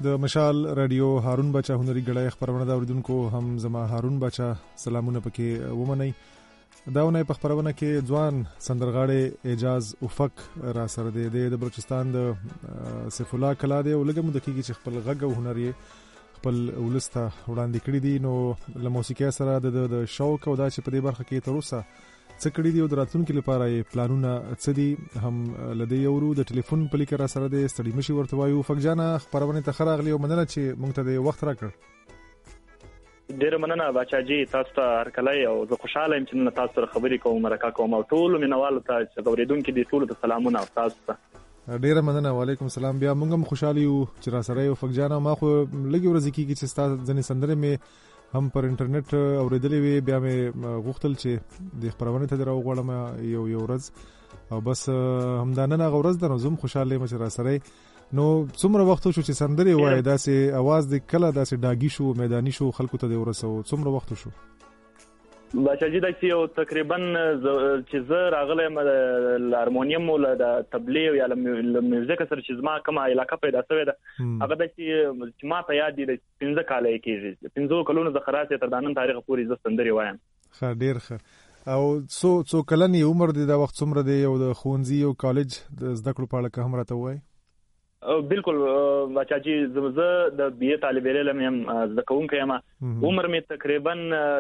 د مشال رادیو هارون بچا هنري غړای خبرونه دا اوریدونکو هم زما هارون بچا سلامونه پکې ومني. داونه په خبرونه کې ځوان سندرغاړي اعجاز افق را سره دی د بلوچستان د سیف الله کلا دی او لګم د کیږي چې خپل غږ او هنر خپل ولسته وړاندې کړی دي. نو له موسیقي سره د شوق او دا چې په دې برخه کې تر اوسه څه کړی دی او د راتلونکي لپاره یې پلانونه څه دي هم لدی یورو د ټلیفون په لیکه را سره دی. ستړي مشي ورته وایو فقجانه خبرونه ته خراغلی او مننه چې مونږ ته د وخت راکړ. ډیر مننه بچاجي، تاسو ته هرکلی او زه خوشاله یم چې تاسو سره خبرې کوم، مرکه کوم او ټول مینوالو ته چې اوریدونکو دي ټول ته سلامونه او تاسو ته ډیر مننه. وعلیکم السلام. بیا مونږ هم خوشاله یو چې را سره یو فقجانه. ما خو لګي ورځ کېږي چې تاسو ځنې سندره مې هم پر انټرنیټ اوریدلې وي، بیا مې غوښتل چې د خبرونه ته درو غواړم یو ورځ او بس همدانه غورز د نظم خوشاله یم چې را سره. نو څومره وخت شو چې سندري وای داسې आवाज د کله داسې ډاګي شو میداني شو خلکو ته د ورسو څومره وخت شو؟ بچاجي دا چې تقریبا چې زه راغلم د هارمونیم او د تبلیغ یا د میوزیک سره چې زما کومه علاقه پیدا شوې ده هغه د چې ما ته یاد دي 15 کال کېږي 15 کلونو د خراطه تر دانن تاریخ پورې ز سندري وایم. ښه ډیر ښه. او څو کلنی عمر دی دا وخت څومره دی او د خونځي او کالج د زده کړو په اړه هم راته وای؟ بالکل بچاجي زه د بي اي طالب علم یم، زده کوونکی یم. عمر می تقریبا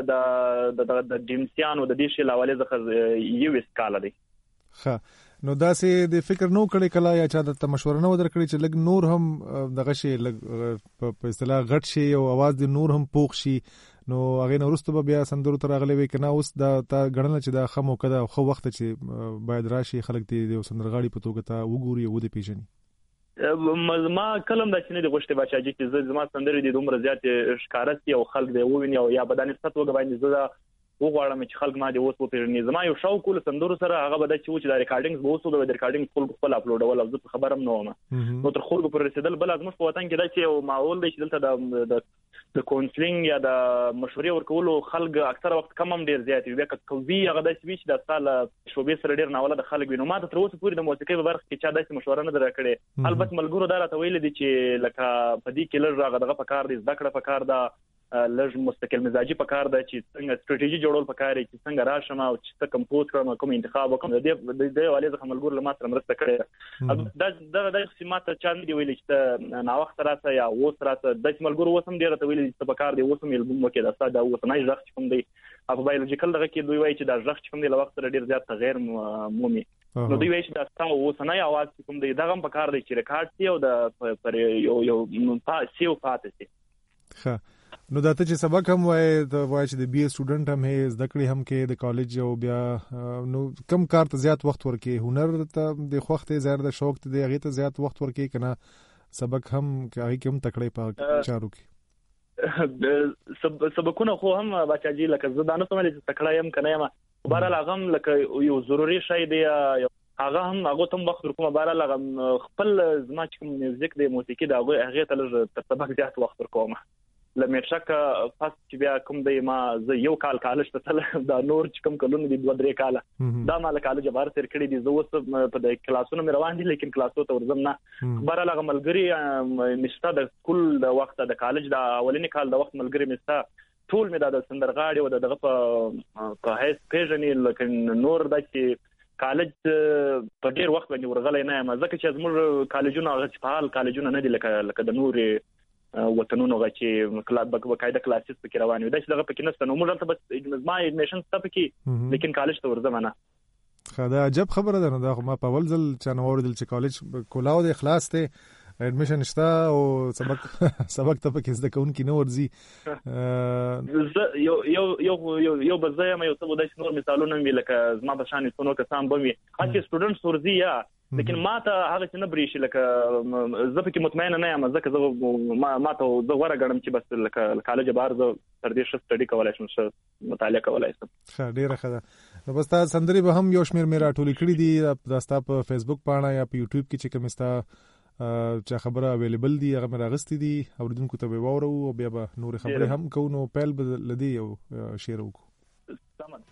د ډیمسیانو د دې شی لاولې زخه 21 کال دی. ښه. نو داسې د فکر نو کړی کله یا چا د مشوره نو درکړي چې لګ نور هم دغه شی لګ په اصطلاح غټ شي او आवाज د نور هم پوښ شي؟ نو هغه نو ورسته بیا سندرو تر غلې وي کنه اوس دا تا غړنه چې دا خمو کده خو وخت چې باید راشي خلک دې سندرغاړي په توګه ته وګوري او دې پیژني. ما کلم دا چې نه دی غوښته بچاجي چې زما سندرې د عمر زیات ښکارت او خلک دی وویني او یا بدن ست وګ باندې زړه وغواړم چې خلک ما دې اوس په پیژني. زما یو شوق ول سندرو سره هغه بده چې د ریکارډینګز به اوسو د ریکارډینګ خپل اپلوډول او زه خبرم نه ومه نو تر خلکو پر رسیدل بل ازمه په وطن کې دا چې یو معول دی چې دلته د کونسلینګ یا د مشورې ورکولو خلک اکثر وخت کم هم ډیر زیات وي. بیا کوي هغه د سویچ د سال شوبې سره ډیر ناوله د خلک وینم ما تر اوسه پورې د موسیقي په برخه کې چا داسې مشوره نه درکړې. البته ملګرو دا راته ویل دي چې لکه په دې کې لږ راغه دغه په کار دي زده کړه په کار ده لږ مستقل مزاجي په کار ده چې څنګه ستراتیژي جوړول په کار چې څنګه راشم او چې څنګه کمپوز کړم کوم انتخاب وکم د دې والي ځخه ملګرو له ما سره مرسته کړې. دا سیمات چا نه دی ویل چې نا وخت راته یا اوس راته د ملګرو وسم ډیره ته ویل چې په کار دی اوسم البوم وکړه دا ساده اوس نه ځخ کوم دی په بایولوژیکل دغه کې دوی وایي چې دا ځخ کوم دی له وخت سره ډیر زیات تغیر مومي. نو دوی وایي چې دا تاسو اوس نه आवाज کوم دی دغه په کار دی چې ریکارډ سی او د پر یو پاسیو پاتې شي. ښه. نو دا ته چې سبق هم وای د وای چې د بي سټوډنټ هم هي زده کړې هم کې د کالج او بیا نو کم کار ته زیات وخت ورکې هنر ته د خوخت زیات د شوق ته د هغه ته زیات وخت ورکې کنه سبق هم هغه کوم تکړه په چارو کې سبقونه خو هم بچاجي لکه زدانه سمه چې تکړه يم کنه یم بهر لاغم لکه یو ضروري شی دی هغه هم هغه تم وخت ورکوم بهر لاغم خپل زما چې میوزیک د موسیقي دا هغه ته لږ سبق زیات وخت ورکوم. لمه شک پس چې بیا کوم دی ما زه یو کال کالج ته تل دا نور چې کوم کلونه دی 2-3 کال دا مال کالج بار تر کړی دی زه اوس په د کلاسونو مې روان دي لیکن کلاسو ته ورځم نه بهر لاغم ملګری مستا د سکول د وخت د کالج د اولینی کال د وخت ملګری مستا ټول مې د سندرغاړي او دغه په هیڅ پیژنې لیکن نور د چې کالج په ډیر وخت باندې ورغلې نه یم ځکه چې زموږ کالجونه غوښتل کالجونه نه دي لکه د نور وطنونو چې کلاب بقاعده کلاسز پکې روان وي دا چې دغه پکې نشته نو موږ ته بس ما ایډمیشن ست پکې لیکن کالج ته ورځم نه. خدا عجب خبره ده نو دا ما په ول ځل چې نو اوردل چې کالج کولاو د اخلاص ته ایډمیشن شته او سبق ته پکې زده کوونکی نو ورځي یو بځای ما یو څه د نور مثالونه ویل لکه زما په شان څونو کسان بوي هڅه سټوډنټس ورځي یا لیکن ما ته هغه څه نه بریشي لکه زه پکې مطمئن نه یم ځکه زه ما ته زه غوړه غړم چې بس لکه کالج بار زه تر دې ښه سټډي کولای شم مطالعه کولای شم. ښه ډیره ښه ده. نو بس تاسو سندري به هم یو شمیر مې راټولې کړې دي دا ستا په فیسبوک پاڼه یا په یوټیوب کې چې کوم ستا چې خبره اویلیبل دي هغه مې راغستې دي اوریدونکو ته به واورو او بیا به نور خبرې هم کوو نو پیل به لدی او شیر وکړو. تمام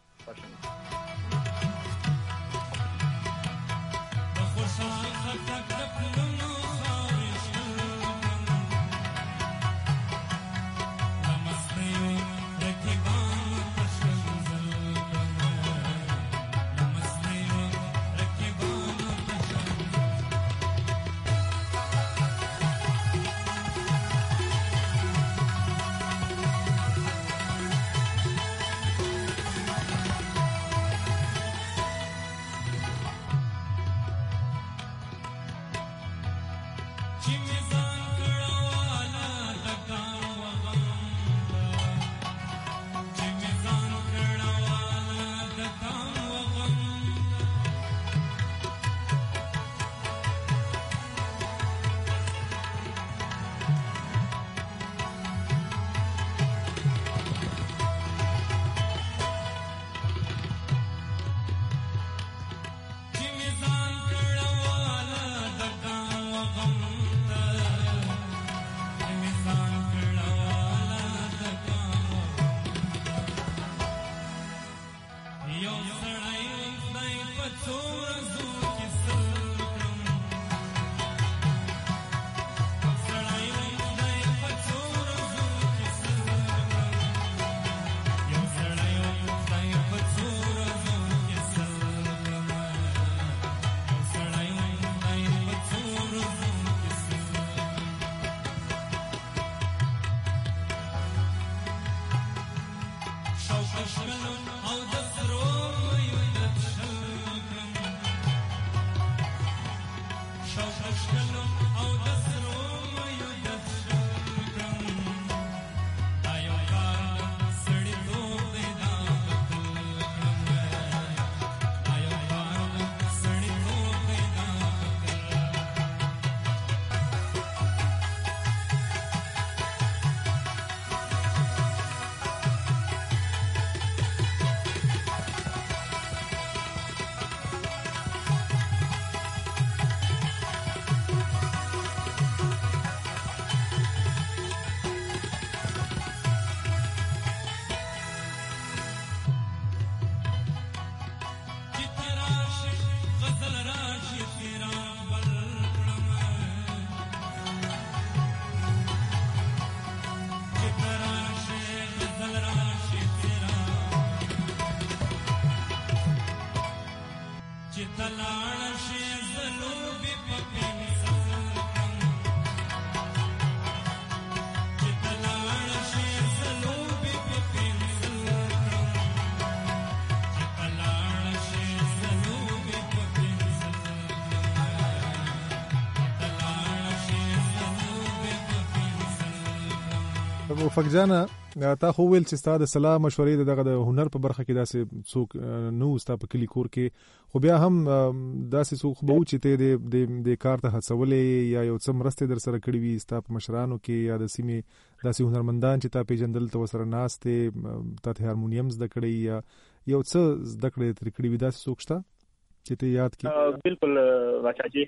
افق جانا تا خو ویل چې ستاسو د صلاح مشورې دغه د هنر په برخه کې داسې څوک نو ستاسو په کلی کور کې خو بیا هم داسې څوک به و چې ته د کار ته هڅولې یا یو څه مرسته در سره کړې وي ستاسو مشرانو کې یا د سیمې داسې هنرمندان چې تا پیژندل ته سره ناشته ته هارمونیم زده کړې یا یو څه زده کړې تر کړې وي داسې څوک شته چې ته یاد کړې؟ بالکل واچاجي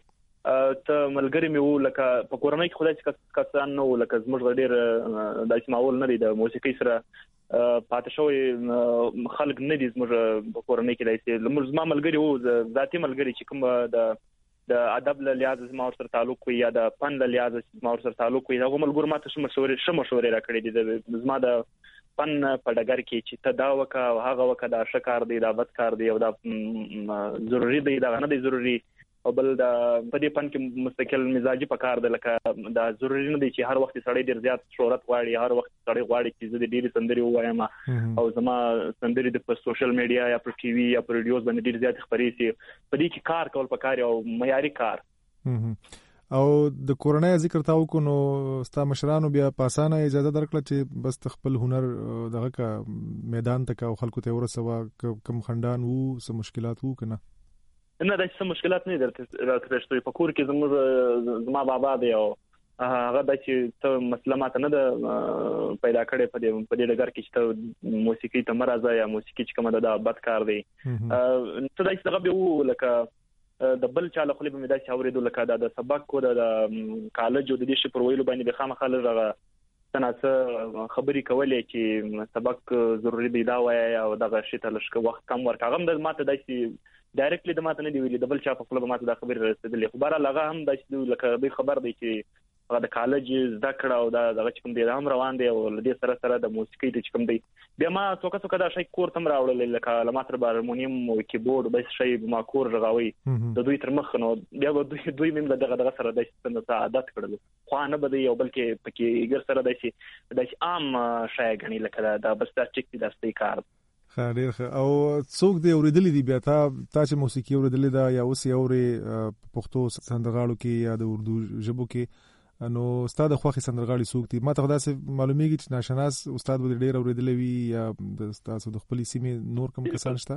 ته ملګری مې وو لکه په کورنۍ کې خدای چې کسان نو لکه زموږ ډېر د اسماعیل نه دی د موسیقي سره پاتې شوی خلک نه دي زموږ په کورنۍ کې دایسي زما ملګری وو ذاتي ملګری چې کوم د ادب له لحاظ زما سره تعلق وي یا د فن له لحاظ زما سره تعلق وي هغه ملګر ماته مشورې راکړې دي زما د فن په ډګر کې چې ته دا وکا هغه وکا دا شکار دی دا بد کار دی او دا ضروری دی دا نه دی ضروری او بل د په دې فن کې مستقل مزاجي پکار د لکه دا ضروری نه دی چې هر وخت سړی ډیر زیات شهرت غواړي هر وخت سړی غواړي چې زه د ډیری سندري وایم او زما سندري د سوشل میډیا یا پر ټي وي یا پر ریډیوز باندې ډیر زیات خبرې سي په دې کې کار کول پکار او معیاري کار او د کورنۍ ذکر تاو کو نو ستا مشرانو بیا پاسانه اجازه درکړه چې بس خپل هنر دغه کا میدان ته کا خلکو ته ورسوه کم خندان وو سم مشکلات وو کنه نه د څه مشکلات نه درته په کور کې زما بابا دی او هغه د چې ته مسله ماته نه پیدا کړې په دې ډګر کې چې ته موسیقي ته مرزه یا موسیقي چې کومه د بد کار دی ته دا څنګه به و لکه د بل چا له خپل په مدار شاورې لکه د سبق کو د کالج او د دې شي پر ویلو باندې به خامخاله راغله تناسه خبري کولې چې سبق ضروری دی دا وای او دغه شی ته لږ وخت کم ورکاغم د ماته داسي ډایرکټلی د ماته نه دی ویلي د بل چا په خپل ماته د خبرې رسیدلې خو بار لغه هم داسي لکه به خبر دی چې هغه د کالج زده کړه او دغه کوم دی هم روان دی او د سره سره د موسیقي د کوم دی بیا ما څوک دا شی کور تم راوړل لکه لماتر هارمونیم او کیبورډ بس شی ما کور رغاوي د دوی تر مخ نو بیا دوی مم دغه سره د څه عادت کړل خو نه بده یو بلکې پکې ګر سره د عام شای غني لکه دا بس دا ټیک دی د کار خیر او څوک دی اوریدلې دی بیا تا چې موسیقي اوریدلې دا یا اوس یو پښتو سندرغاړو کې یا د اردو ژبو کې نو استاد خوخي سندرغاړي څوک دي؟ ما ته خدا سه معلومیږي چې ناشناس استاد به ډیر اوریدلې وي یا د استاد د خپل سیمې نور کوم کسان شته؟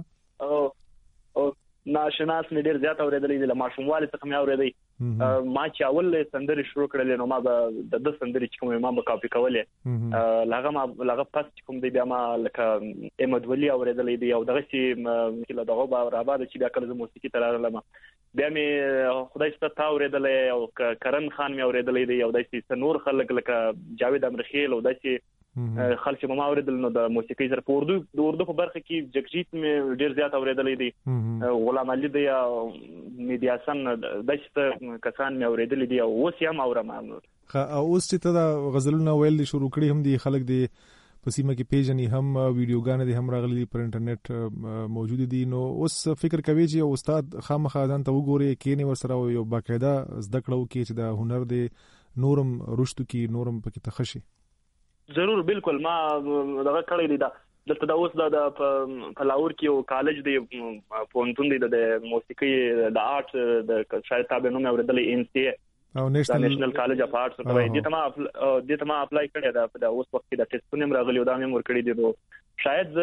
او ناشناس مې ډیر زیات اوریدلې دي، له ماشوموالي څخه مې اوریدلې. ما چې اول سندري شروع کړلې نو ما به د سندري چې کومه ما به کاپي کولې، لغه پس کوم دی بیا ما لکه احمد ولی اوریدلې دي او دغه چې له دغه به راباده چې بیا کله موسیقي تر راغلم بیا مې خدای ستاسو ته اوریدلې او کرن خان مې اوریدلې دي او داسې نور خلک لکه جاوید امرخیل او داسې خلک چې ما اوریدل. نو د موسیقي سره په اردو په برخه کې جگجیت مې ډیر زیات اوریدلې دي، غلام علي دی او میډیا سن داسې کسان مې اوریدلې دي او اوس هم اورم. اوس چې ته د غزلونو ویل شروع کړي هم دي خلک دي په سیمه کې پیژني، هم ویډیوګانې دي هم راغلي دي پر انټرنیټ موجود دي. نو اوس فکر کوي چې استاد خامخا ځان ته وګوري کینې ورسره یو باقاعده زده کړو کې چې د هنر دی نورم رشتو کې نورم پکې تخشي. ضرور بالکل ما دغه کړی دی. دلته د اوس د په لاهور کې یو کالج دی، پوهنتون دی د موسیقي د آرټ د شاید تابع نوم اوریدلې NCA او نېشنل کالج اف آرټس ورته وایي. دې ته ما اپلای کړی دا په اوس وخت کې د ټیسټونه راغلی او دا مې ور کړی دی. شاید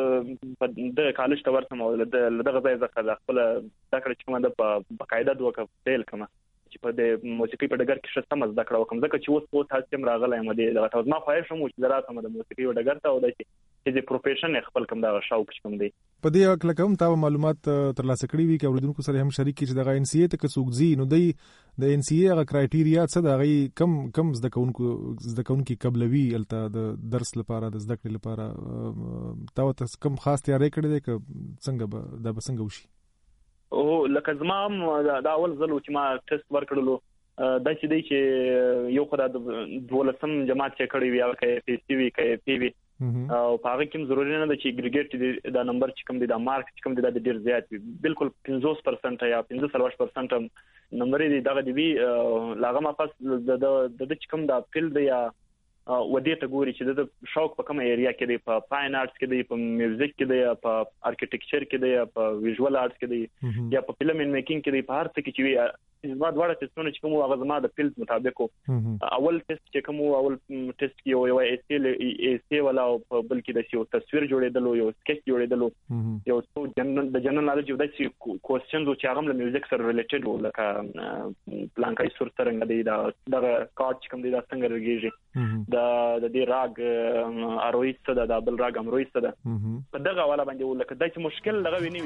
په د کالج ته ورسم او دغه ځای ځکه خپل دا کړی چې ما د باقاعده دوه فیل کما چې په د موسیقي په ډګر کې شته مزه کړو کوم ځکه چې اوس تاسو هم راغلی یم دغه تاسو ما خواهش هم چې دراسه د موسیقي په ډګر ته او د پروفیشن خپل کوم دا شوق کوم دی. په دې وخت لکه هم تاسو معلومات ترلاسه کړی وي چې اوریدونکو سره هم شریک کړي چې دغه NCA ته څوک زی نو دی د NCA هغه کرایټیریا څه دا غي کم زده کوونکو قبلوي الته د درس لپاره د زده کړې لپاره تاسو کم خاص تیاری کړی دی که څنګه دا به څنګه وشي؟ او لکه زما دا اول ځل چې ما ټیسټ ورکړلو دا چې دی چې یو خدای د 12م جماعت چې کړی وی او کې PCV کې PV او هغه کوم ضروري نه ده چې اګریګیټ دا نمبر چې کوم دی دا مارک چې کوم دی دا ډیر زیات وي، بالکل 50% یا 45% نمبر دی دغه دی لاغه ما پس د چې کوم دا فیلډ یا ودې ته ګوري چې د شوق په کومه ایریا کې دی، په فاین آرټس کې دی، په میوزیک کې دی، په آرکیټیکچر کې دی، په ویژوال آرټس کې دی یا په فلم میکینګ کې دی، په هر څه کې چې زما دواړه ټیسټونه چې کوم هغه زما د فیلډ مطابق اول ټیسټ چې کوم اول ټیسټ کې یو ایسي ولا بل کې د یو تصویر جوړېدل یو سکیچ جوړېدل یو د جنرال نالج د کوېسچنز چې هغه له میوزیک سره ریلیټډ و لکه پلانکای سور څنګه دی دا کارت چې کوم دی دا څنګه رګیږي د دې راګ ارویست د بل راګ امرویست ده په دغه والا باندې ولکه د چې مشکل لغه ویني.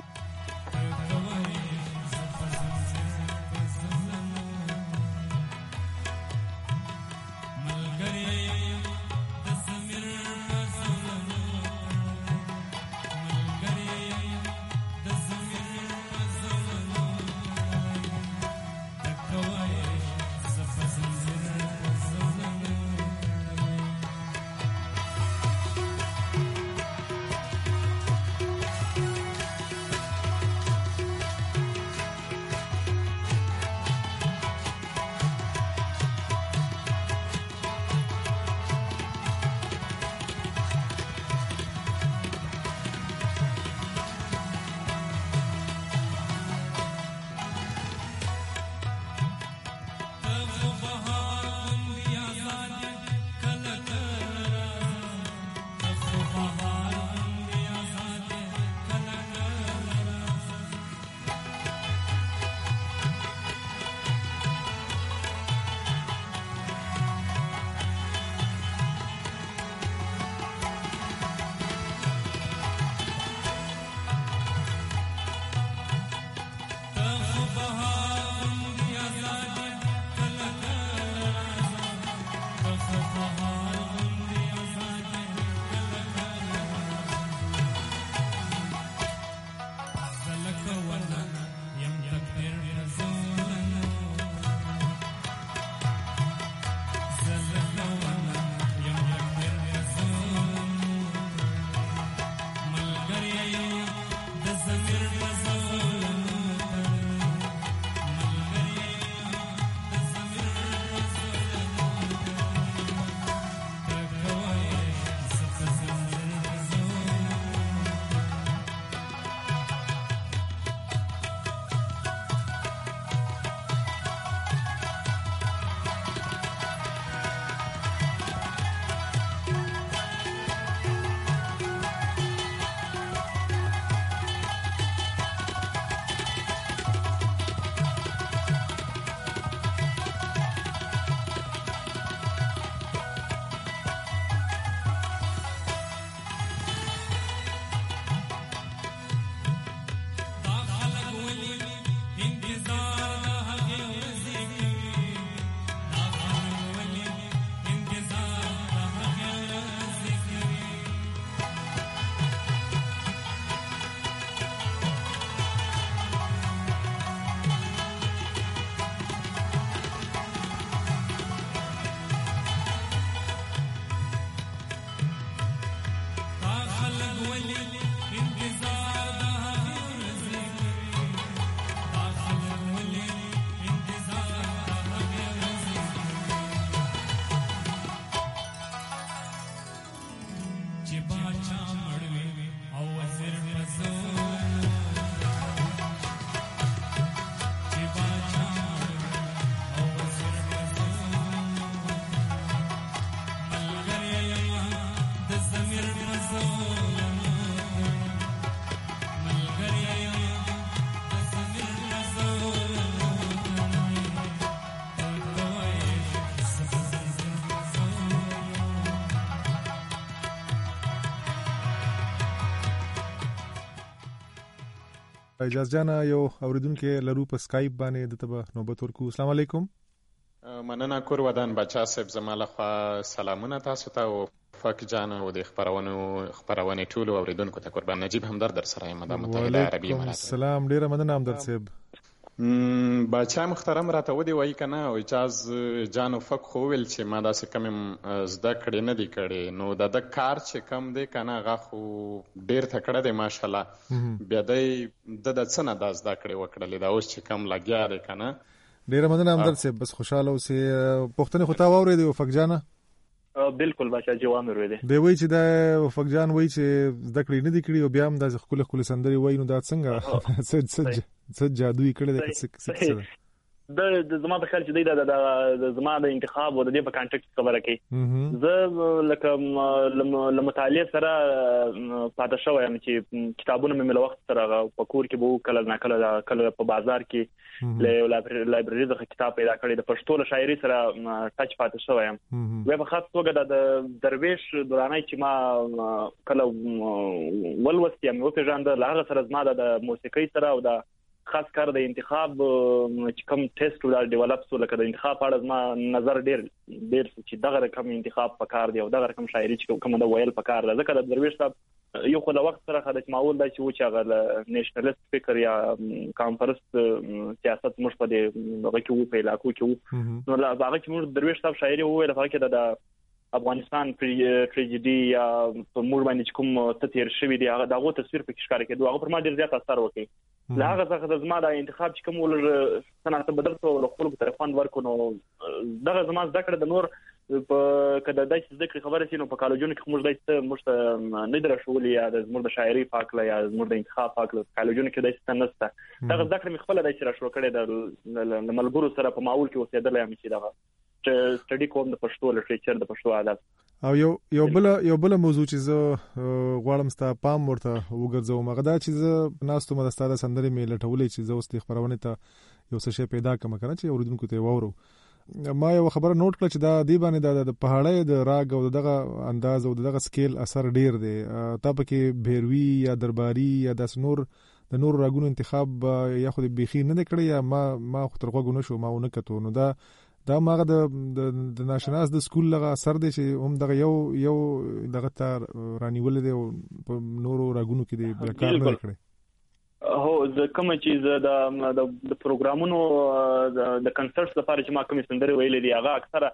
اجازه جان یو اوریدونکو لرو په سکایپ باندې د تبه نوبت ورکو. السلام علیکم. مننه کور ودان بچا صاحب زماله خو سلامونه تاسو ته او فک جان او د خبرونه ټول اوریدونکو ته قربان نجیب همدرد در سره یم د متحده عربی امارات. سلام ډیره مننه همدرد صاحب. بچا محترم راته ودی وای کنه او اجاز جان او فک خو ول چې ما داسې کم زده کړې نه دی کړې نو د کار چې کم دی کنه هغه خو ډیر تکړه دی ماشاءالله بیا د څنګه د زده کړې وکړلې دا اوس چې کم لګیا دی کنه. ډیره مننه همدرد صاحب. بس خوشاله اوسې. پښتنه خو تا واورې دی فک جان؟ بالکل بچا جواب ورو دی. دی وای چې دا فک جان وای چې زده کړې نه دی کړې او بیا هم د خپل سندري وای نو دا څنګه څه جادویي کړی دی څه د زما په خیال چې د زما د انتخاب او د دې په کانټیکس خبره کوي. زه لکه مطالعه سره پاتې شوم چې کتابونه مې له وخت سره په کور کې به کله په بازار کې له لایبرری څخه کتاب پیدا کړی د پښتو له شاعري سره ټچ پاتې شوم. وې په خاص توګه د درویش دورانای چې ما کله ولوستم او په ژوند له هغه سره زما د موسیقي سره او د خاص کار د انتخاب چې کوم ټیسټ ولا ډیولپ سو لکه د انتخاب په اړه ما نظر ډیر چې دغه رقم انتخاب پکار دی او دغه رقم شاعري چې کوم د ویل پکار ده. ځکه د درویش صاحب یو خو د وخت سره خدای معمول دی چې و چې هغه نېشنلیست فکر یا کانفرنس سیاست مش په دغه کې و په علاقو کې نو لا هغه چې موږ درویش صاحب شاعري وویل فقط د افغانستان ټریجډي یا په موږ باندې کوم تطهیر شوی دی هغه دغه تصویر په ښکار کېدو هغه پر ما ډیر زیات اثر وکړي. له هغه څخه د زما د انتخاب چې کوم ول صنعت بدل ته له خپل طرفان ورکو نو دغه زما ذکر د نور په کده د ذکر خبره سينو په کالجونو کې موږ نه درشول یا د زموږ د شاعري پاکله یا زموږ د انتخاب پاکله کالجونو کې د ستنسته دغه ذکر مخ خپل د شر شو کړي د ملګرو سره په ماحول کې اوسېدل یم چې دغه سټډي کوم د پښتو لټریچر د پښتو ادب او یو بل موضوع چې زه غواړم ستا پام ورته وګرځوم هغه دا چې زه ناستو مدستاده سندري مې لټولې چې زه اوس د خبرونه ته یو څه شی پیدا کوم کنه چې اوریدونکو ته وورو. ما یو خبره نوٹ کړه چې دا دی باندې د پهاړې د راګ او دغه انداز او دغه سکیل اثر ډیر دی. تا پکې بهروي یا درباري یا د نور راګونو انتخاب یا خو د بيخي نه کړی یا ما خو ترغه غو نشو ما ونه کتو نو دا ماغه د ناشناس د سکول لغه اثر دی چې هم دغه یو دغه تر رانیول دی په نورو راګونو کې دی بیکار نه کړی. هو د کوم چې د پروګرامونو د کنسرټس لپاره چې ما کوم سندري ویلې دي هغه اکثره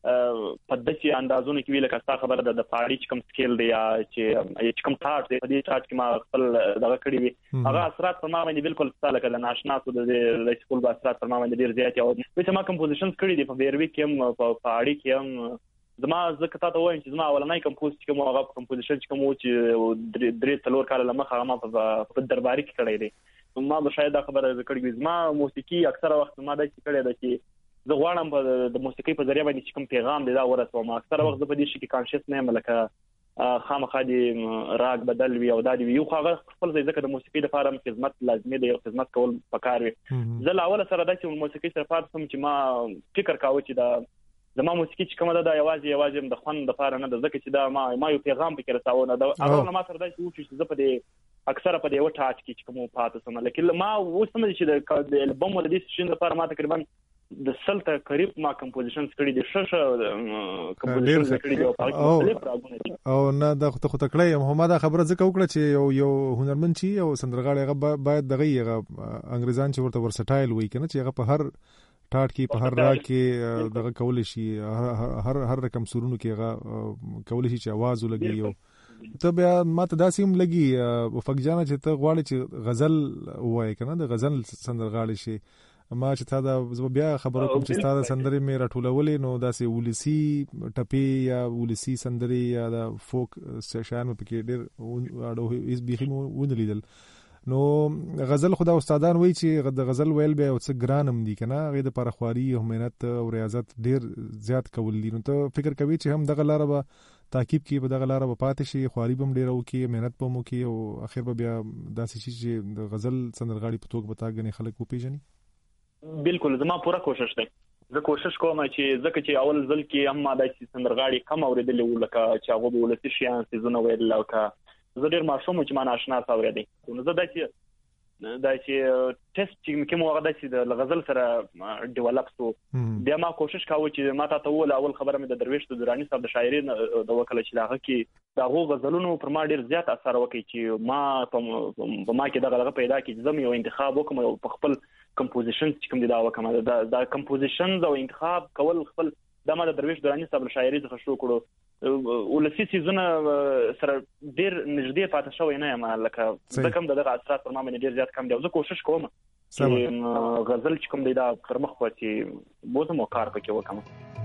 په داسې اندازونو کې ویل کستا خبره د پاړی چې کوم سکیل دی یا چې کوم ټاټ دی په دې ټاټ کې ما خپل دغه کړی وي هغه اثرات پر ما باندې بالکل ستاله کله ناشناسو د سکول با اثرات پر ما باندې ډیر زیات او چې ما کمپوزیشنز کړی دي په بیروي کې هم په پاړی کې هم زما ځکه تاسو وایم چې زما اولنۍ کمپوز چې کوم هغه کمپوزیشن چې کوم چې درې څلور کال لمخه ما په درباري کې کړی دی ما به شاید دا خبره کړې زما موسیقي اکثره وخت ما دا کړی دی چې زه غواړم د موسیقي په ذریعہ باندې کوم پیغام دی دا ورسوم اکثره وخت په دې شي کې کانشس نه ملکه خامخا دي راګ بدل وی او دا دی یو خو خپل ځکه د موسیقي لپاره خدمت لازمي دی خدمت کول پکار وي. زه لاول سره د موسیقي سره پات سم چې ما فکر کاوه چې دا زما موسیقي چې کومه ده یوازې د خوند لپاره نه ده ځکه چې دا ما یو پیغام فکر رساونه دا هغه ما سره دا چې زه په دې اکثره په دې وټاچ کې چې کوم پاتې سم لکه ما وسم چې د البوم ول دې شین لپاره ما تقریبا د سلطه قریب ما کمپوزیشنز کړی دي ششه کمپوزیشنز کړی دي او نه دا خو تکړه هم دا خبره ځکه وکړه چې یو هنرمند چې یو سندرغاړی هغه باید دغه انګریزان چې ورته ورسټایل وای کنه چې هغه په هر ټاټ کې په هر راګ کې دغه کول شي هر رقم سورونو کې هغه کول شي چې आवाज ولګي یو ته بیا ماته داسې هم لګي وفق جان چې ته غواړې چې غزل وای کنه د غزل سندرغاړی شي ما چې تا دا بیا خبرو کوم چې تا دا سندري مې راټولولې نو داسې ولسی ټپي یا ولسی سندري یا د فوک سشن په کې ډېر اړو هیڅ بيخي ونه لیدل نو غزل خدا استادان وای چې د غزل ویل به او څه ګرانم دي کنه غي د پرخواري او مهنت او ریاضت ډېر زیات کول دي نو ته فکر کوي چې هم دغه لار به تعقیب کې په دغه لار به پاتې شي خواري بم ډېر او کې مهنت پمو کې او اخر به بیا داسې شي چې د غزل سندرغاړي په توګه بتاګني خلک وپیژني. بالکل زما پوره کوشش دی زه کوشش کوم چې ځکه چې اول ځل کې هم ما د سندرغاړي کم اوریدل ولکه چې هغه به ولسی شي ان سيزونه ویل لکه زه ډیر ماشوم چې ما ناشنا اوریدل نو زه د دا چې ټیسټ چې کوم وخت د غزل سره ډیولپ شو بیا ما کوشش کاوه چې ما ته ول اول خبره مې د درویش درانی صاحب د شاعري د وکړه چې داغه کې داغه غزلونو پر ما ډیر زیات اثر وکړي چې ما په ما کې دغه پیدا کې زم یو انتخاب وکم په خپل کمپوزیشن چې کوم دی دا وکم دا کمپوزیشن او انتخاب کول خپل د ما د درویش درانی صاحب شاعري څخه شروع کړو ولسی سیزونه سره ډیر نږدې پاتې شوی نه یم لکه د کوم دغه اثرات پر ما باندې ډیر زیات کم دی زه کوشش کوم چې غزل چې کوم دی دا پر مخ پاتې بوزم او کار پکې وکم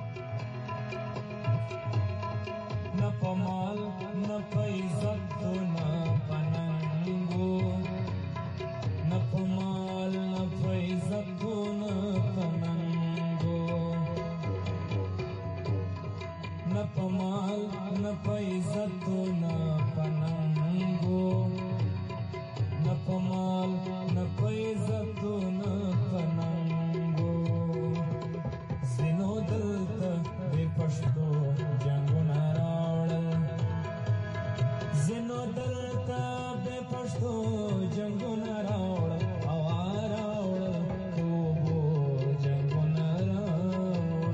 نه پمال نه پیزت نه پننګو نه پمال نه پیزت نه پننګو نه پمال نه پیزت نه پننګو نه پمال نه پیزت نه پننګو سينو دلته د پښتو جنگونه زنو دلتا بے پشتو جنگو نراوڑ آواراوڑ توبو جنگو نراوڑ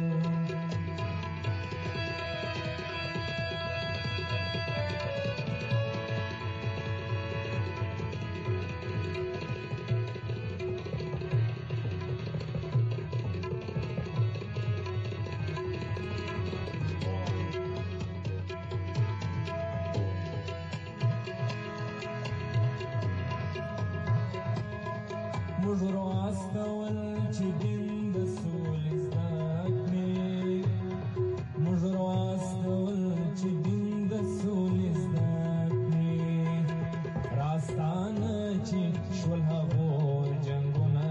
مجرو استول چې دین د سولې زدکړي مجرو استول چې دین د سولې زدکړي راستانه چې شول هغو جنگونه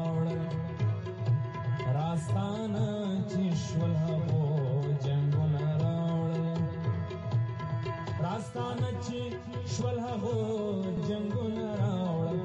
راوړل راستانه چې شول هغو جنگونه راوړل راستانه چې شول هغو جنگونه راوړل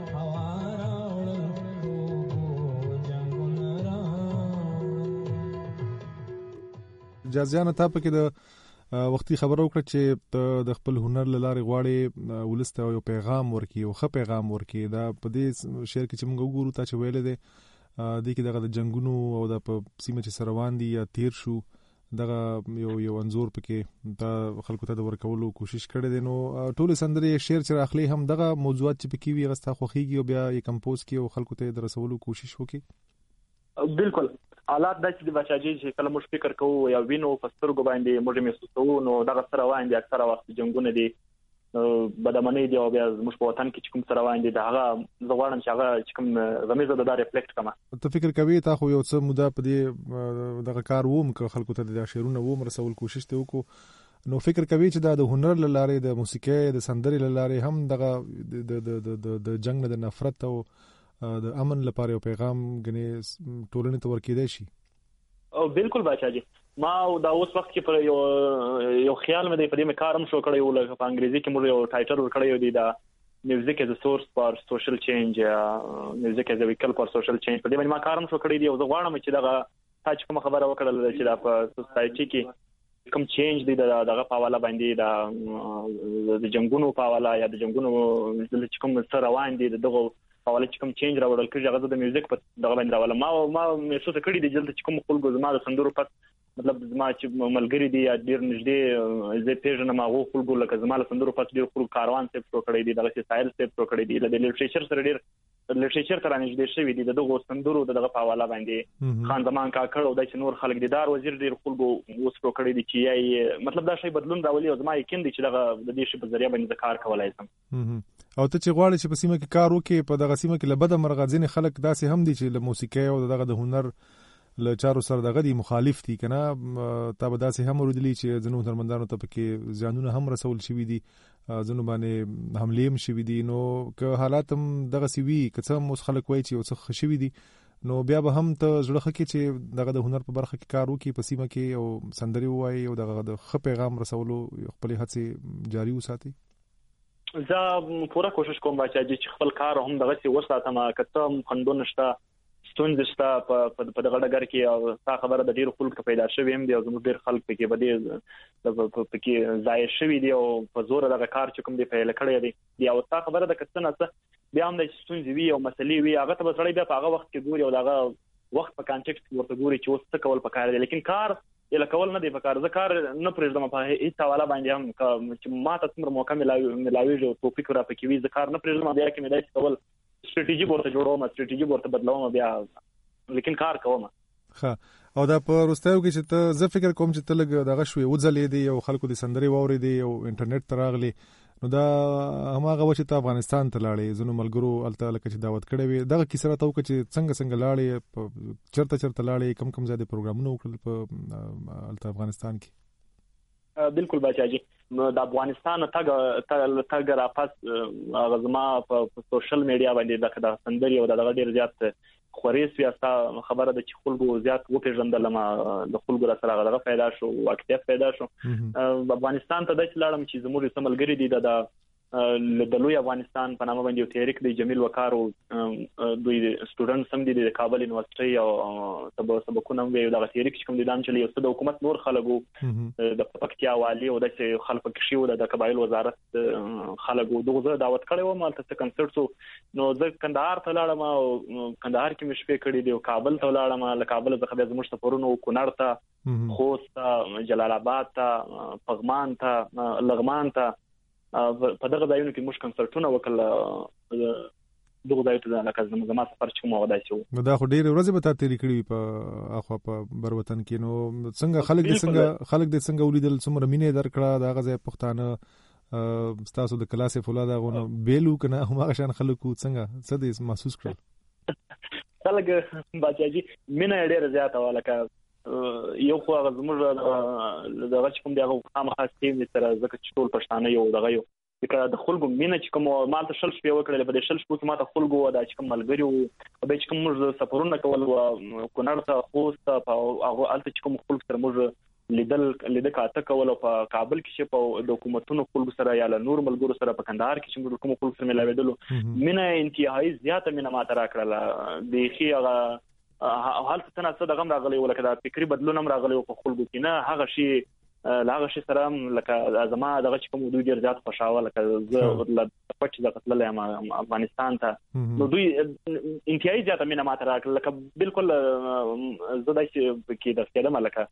جازیانه تا پکې د وختي خبرو وکړه چې د خپل هنر لاره غواړي ولسته یو پیغام ورکي او ښه پیغام ورکي دا په دې شعر کې چې موږ وګورو تا چې ویل دي د کې دغه د جنگونو او د سیمه چې سروان دي یا تیر شو دغه یو انزور پکې دا خلکو ته د ورکولو کوشش کړي دي نو ټول سندرې شعر چې راخلي هم دغه موضوعات چې پکې وي غستا خوخيږي او بیا یې کمپوز کی او خلکو ته د رسولو کوشش وکړي بالکل حالات د چې بچاجي چې کله موږ فکر کوو یا وینو پسترګو باندې موږ محسوسو نو دغه سره باندې اکثره وخت جنگونه دي بدمنۍ دی او بیا موږ په وطن کې کوم سره باندې دا هغه زغړم چې هغه کوم زميزه د ریفلیکټ کما ته فکر کوي تا خو یو څه موده په دې دغه کار ووم که خلکو ته د شعرونو ووم رسول کوشش ته وکړو نو فکر کوي چې د هنر لاره د موسیقي د سندرې لاره هم دغه د جنگ د نفرت او د امن لپاره یو پیغام غني ټولنې ته ورکېدای شي او بالکل بچاجي ما دا اوس وخت کې پر یو خیال مې په دې کارم شو کړی ول په انګریزي کې مو یو ټایټل ور کړی دی دا میوزیک از ا سورس فار سوشل چینج میوزیک از ا ویکل فار سوشل چینج په دې باندې ما کارم شو کړی دی او زه غواړم چې دغه تاسو کوم خبره وکړل چې دا په سوسایټي کې کوم چینج دی دغه په حواله باندې د جنگونو په حواله یا د جنگونو چې کوم سره روان دي دغه حواله چې کوم چینج راوړل کېږي هغه د میوزیک په دغه باندې راول ما محسوس کړی دی چې کوم خلکو زما د سندرو په مطلب زما چې ملګری دی یا ډیر نږدې زه پیژنم هغه خلکو لکه زما له سندرو په ډیر خلک کاروان سیپ شو کړی دی دغه سایل سیپ شو کړی دی د لیټریچر سره ډیر لیټریچر تر نږدې شوی دی دغه سندرو دغه په حواله باندې خان زمان کا کړو د نور خلک دیدار وزیر ډیر خلکو اوس شو کړی دی چې یې مطلب دا شی بدلون راولي او زما یقین دی چې دغه د دې شی په ذریعہ باندې کار کولای شم او ته چې غواړې چې په سیمه کې کار وکې په دغه سیمه کې لبد مرغځین خلک داسې هم دي چې له موسیقي او دغه د هنر له چارو سره دغه دي مخالف دي کنه تا به داسې هم ورودلی چې زنو هنرمندانو ته پکې ځانونه هم رسول شوی دي زنو باندې حمله هم شوی دي نو که حالات هم دغه سی وی که څه مو خلک وای چې اوس خشوي دي نو بیا به هم ته زړه کې چې دغه د هنر په برخه کې کار وکړي په سیمه کې او سندري وای او دغه د خ پیغام رسولو خپل هڅه جاری وساتي زه پوره کوشش کوم چې خپل کار هم دغه سی وساتم کته خندون نشته ستونزې شته په دغه ډګر کې او تا خبره د ډیرو خلکو پیدا شوی هم دی او زموږ ډیر خلک پکې پکې ځای شوی دی او په زور دغه کار چې کوم دی پیل کړی دی او تا خبره د کسنه څه بیا هم د ستونزې وی او مسلې وی هغه ته بسړی بیا په هغه وخت کې ګوري او دغه وخت په کانټیکست ورته ګوري چې اوس څه کول پکار دی لیکن کار یله کول نه دی پکار زه کار نه پرېږدم په هیڅ حواله باندې هم چې ما ته څومره موقع ملاویږي او توفیق را پکې وي زه کار نه پرېږدم بیا کې مې داسې کول سټریټیجي ورته جوړوم سټریټیجي ورته بدلوم بیا لیکن کار کوم ها او دا په روستایو کې چې ته زه فکر کوم چې ته لګ دغه شوي وځلې دی او خلکو د سندري ووري دی او انټرنیټ تراغلي نو دا هماغه و چې ته افغانستان ته لاړې زنو ملګرو الته لکه چې دعوت کړې وي دغه کیسه راته وکړه چې څنګه لاړې چرته لاړې کم زیاده پروګرامونه وکړل په الته افغانستان کې بالکل بچاجي د افغانستان تاګ را پاس غزما په سوشل میډیا باندې د سندري او دغه ډیر زیات خوريس ویاستا خبره د چې خلکو زیات وپیژندل ما د خلکو را سره غلغه پیدا شو واقعیت پیدا شو افغانستان ته د چلاړم چې زموږ سملګری دي د لوی افغانستان په نامه باندې تحریک دی جمیل وقار او دوی سټوډنټ سم دي د کابل یونیورسيټي او سبقونه وی د تحریک کوم دي دام چلی او د حکومت نور خلکو د پکتیا والی او د خلکو کې شو د قبایل وزارت خلکو دغه دعوت کړو مالته کنسرټ نو زه کندهار ته لاړم او کندهار کې مشپې کړې دی او کابل ته لاړم له کابل څخه د زموږ سفرونو کونړ ته خوست جلال آباد ته پغمان ته لغمان ته په دغه ځایونو کې موږ کنسرټونه وکړل دغه ځای ته لکه زما سفر چې موږ ودای شو نو دا خو ډېر ورځې به تاسو تیری کړی په اخوا په بروتن کې نو څنګه خلک دې څنګه ولیدل څومره مینه درکړه دا غځای پښتانه تاسو د کلاسې فولاده غو بیلو کنه هم شان خلکو څنګه څه دې محسوس کړل خلک بچاجي مینه ډېر زیاته ولکه یو خو هغه زموږ دغه کوم دی هغه خامخا سیم سره زکه ټول پښتانه یو دغه یو د خلکو مینه چې کوم مالته شل شپې وکړل په دې شل شپو کې ماته خلکو د چې کوم ملګری او به چې کوم موږ سفرونه کول او کونړ ته خوست په هغه الته چې کوم خلک سره موږ لیدل کاته کول په کابل کې چې په د حکومتونو خلکو سره یا نور ملګرو سره په کندهار کې چې کوم خلک سره ملاویدل مینه انتهایی زیاته مینه ماته راکړه د خي هغه حال څنګه څه دغه راغلی ولکه د فکری بدلون هم راغلی په خلکو کې نه هغه شی لاغه شي سره لکه زما دغه کوم دوی ډیر زیات خوشاله لکه زه پټ د قتل یم افغانستان ته نو دوی انتهایی زیات مینه ماته راکړه لکه بالکل زه دای کې د کېدم لکه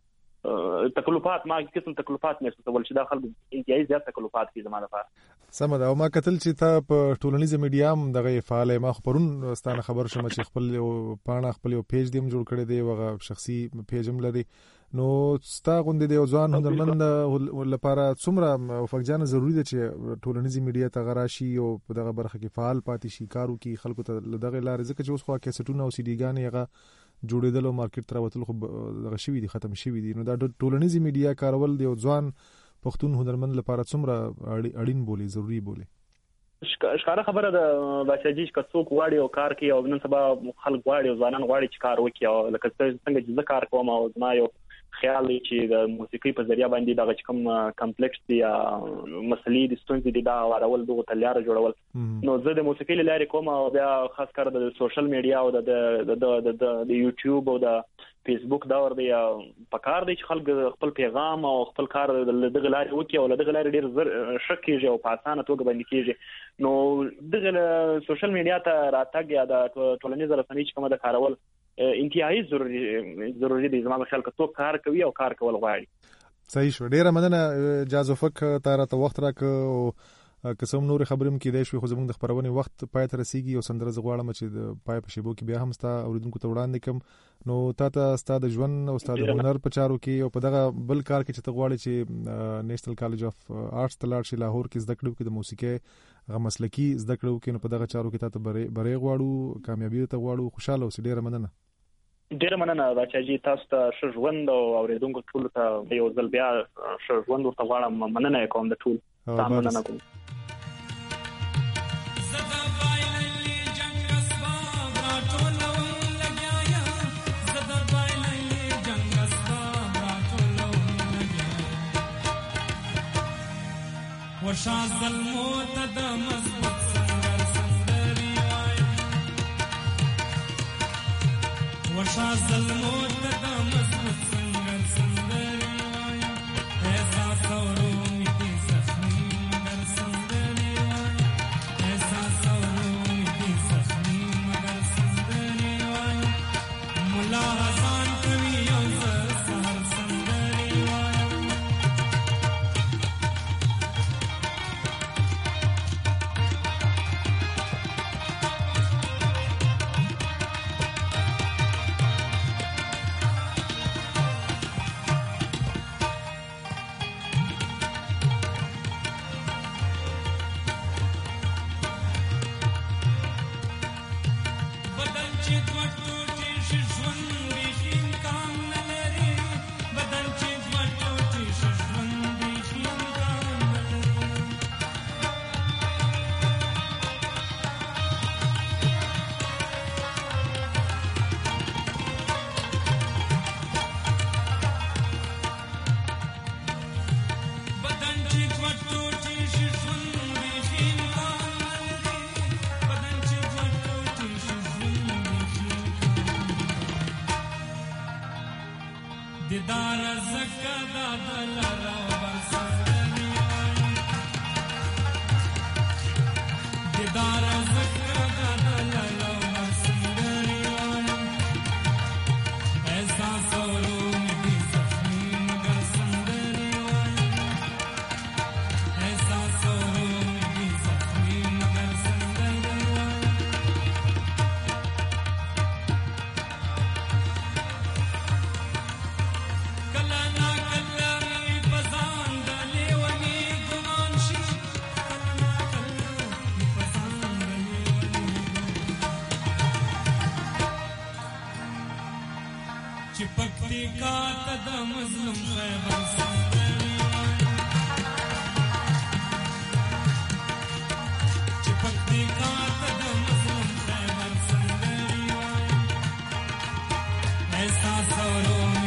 تکلفات ما قسم تکلفات محسوسول چې دا خلک انتهایی زیات تکلفات کې زمانه لپاره سم دا او ما کتل چې تا په ټولنیزه میډیا هم دغه فعال ما خبرون ستانه خبر شوم چې خپل پاڼه خپل یو پیج دیم جوړ کړی دی او شخصي پیج هم لري نو ستا غوندې دی ځوان هنرمند لپاره څومره وفقجان ضروری دی چې ټولنیزه میډیا ته غراشي او په دغه برخه کې فعال پاتې شي کارو کې خلکو ته دغه لارې ځکه چې اوس خو کیسټونه او سیډیګانې هغه جوړېدل او مارکیټ ته راوتل خو دغه شوی دي ختم شوی دي نو دا ټولنیزه میډیا کارول دی ځوان پښتون هنرمند لپاره څومره اړین بولی ضروری بولی ښکاره خبره ده بچاجي چې څوک واړي او کار کوي او نن سبا خلک واړي او ځوانان واړي چې کار وکړي او لکه څنګه چې زه کار کوم او زما یو خیال دی چې د موسیقي په ذریعہ باندې دغه کوم کمپلیکس دی مسلې د ستونزې دی دا راول دغه تلیار جوړول نو زه د موسیقي لارې کوم او بیا خاص کر د سوشل میډیا او د یوټیوب او د فیسبوک دا ور دی په کار دی چې خلک خپل پیغام او خپل کار د دغه لارې وکړي او دغه لارې ډیر زر شک کیږي او په اسانه توګه باندې کیږي نو دغه سوشل میډیا ته راتګ یا د ټولنیزو رسنۍ چې کومه د کارول انتهایی ضروری دي زما په خیال کې تو کار کوي او کار کول غواړي صحیح شو ډیره مننه جازوفک تاره وخت راک او قسم نور خبرم کې دی شو خو زموږ د خبرونه وخت پای ته رسیدي او سندره زغواړم چې د پای په شیبو کې بیا هم ستا اوریدونکو ته وړاندې کوم نو تاسو ستاسو ژوند او ستاسو هنر په چارو کې او په دغه بل کار کې چې تغواړي چې نېشنل کالج اف آرټس تلار شي لاهور کې زده کړو کې د موسیقي غو مسلکی زده کړو کې نو په دغه چارو کې تاسو بری غواړو کامیابی ته غواړو خوشاله اوسئ ډیره مننه بچاجي تاسو ته ښه ژوند او اوریدونکو ټول ته یو ځل بیا ښه ژوند ورته غواړم مننه کوم د ټول مننه کوم ورشاز الموت د مضبوط سنگر سندري وای خوشا ظلمو ته د مضبوط سنگر سندرې وایم احساس اورو مې دې زخمي مګر سندرې وایم احساس اورو مې دې زخمي مګر سندرې وایم ملا حسان کوي یو زر سهر سندرې وایم دیدار زکا دا دلارا برسندنی وایم دیدار زکا دا دلارا برسندنی وایم احساس اورو می دی زخمی مگر سندنی وایم احساس اورو می دی زخمی مگر سندنی وایم चिपकती का कदम मजलूम खैबर सन्दरी वायम चिपकती का कदम मजलूम खैबर सन्दरी वायम ऐसा सौरों